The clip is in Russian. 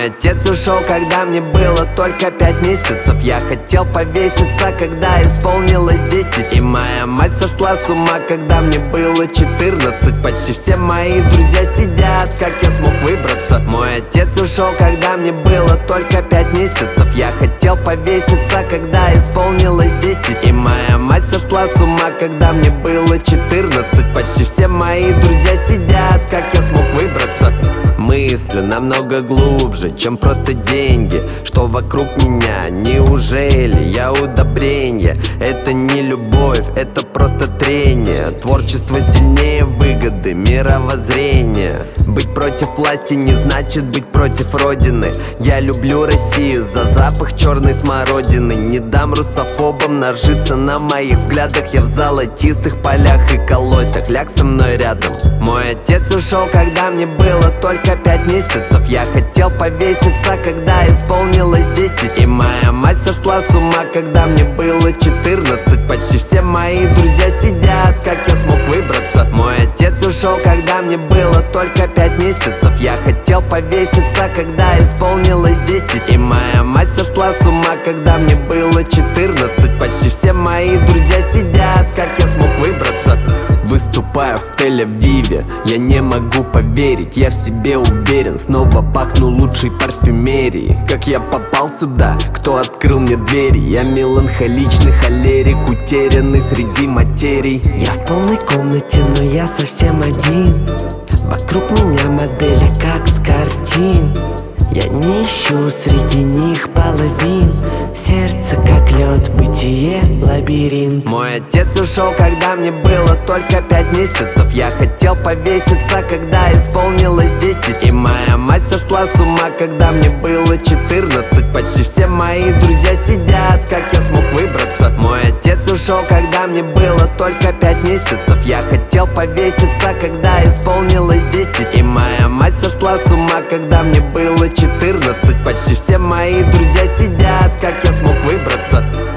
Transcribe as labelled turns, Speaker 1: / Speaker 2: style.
Speaker 1: Мой отец ушел, когда мне было только 5 месяцев. Я хотел повеситься, когда исполнилось 10. И моя мать сошла с ума, когда мне было 14. Почти все мои друзья сидят, как я смог выбраться. Мой отец ушел, когда мне было только 5 месяцев. Я хотел повеситься, когда исполнилось 10. И моя мать сошла с ума, когда мне было 14. Почти все мои друзья сидят, как я смог выбраться. Мысли намного глубже, чем просто деньги, что вокруг меня. Неужели я удобрение? Это не любовь, это просто трение. Творчество сильнее выгоды, мировоззрения. Быть против власти не значит быть против родины. Я люблю Россию за запах черной смородины. Не дам русофобам нажиться на моих взглядах. Я в золотистых полях и колосях, ляг со мной рядом. Мой отец ушел, когда мне было только 5 месяцев. Я хотел повеситься, когда исполнилось 10. И моя мать сошла с ума, когда мне было 14. Почти все мои друзья сидят, как я смог выбраться. Мой отец ушел, когда мне было только 5 месяцев. Я хотел повеситься, когда исполнилось 10. И моя мать сошла с ума, когда мне было 14. Почти все мои друзья сидят, как я смог выбраться. Выступаю в Тель-Авиве, я не могу поверить, я в себе уверен. Снова пахну лучшей парфюмерией. Как я попал сюда, кто открыл мне двери? Я меланхоличный холерик, утерянный среди материй.
Speaker 2: Я в полной комнате, но я совсем один. Вокруг меня модели, как с картин. Я не ищу среди них половин. Сердце как лед, бытие лабиринт.
Speaker 1: Мой отец ушел, когда мне было только 5 месяцев. Я хотел повеситься, когда исполнилось 10. И моя мать сошла с ума, когда мне было 14. Почти все мои друзья сидят, как я смог выбраться. Мой отец ушел, когда мне было только 5 месяцев. Я хотел повеситься, когда исполнилось 10. И моя мать сошла с ума, когда мне было 14. Почти все мои друзья сидят, как я смог выбраться.